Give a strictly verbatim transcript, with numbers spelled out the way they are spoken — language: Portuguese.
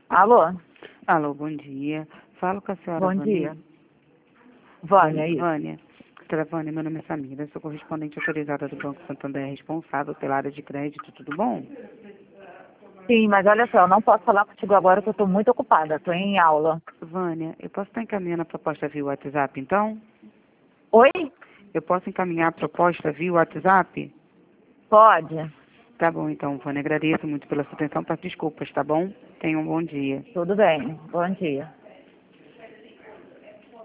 Alô? Alô, bom dia. Falo com a senhora Bom Vânia. dia. Vânia, isso. Vânia. Doutora Vânia, meu nome é Samira, sou correspondente autorizada do Banco Santander, responsável pela área de crédito, tudo bom? Sim, mas olha só, eu não posso falar contigo agora que eu estou muito ocupada, estou em aula. Vânia, eu posso estar encaminhando a proposta via WhatsApp, então? Oi? Eu posso encaminhar a proposta via WhatsApp? Pode? Tá bom, então, Vânia, agradeço muito pela sua atenção, peço desculpas, tá bom? Tenha um bom dia. Tudo bem, bom dia.